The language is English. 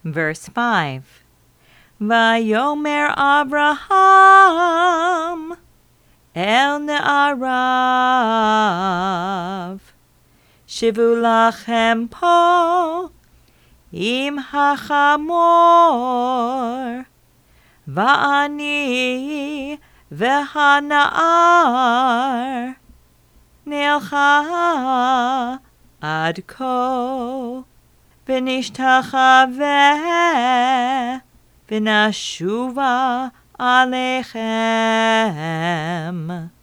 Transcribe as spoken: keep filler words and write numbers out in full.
Verse five. Vayomer Abraham El Ne'arav Shivu lachem po im hachamor Va'ani v'hana'ar Ne'elcha ad ko V'nishtachaveh V'nashuva alechem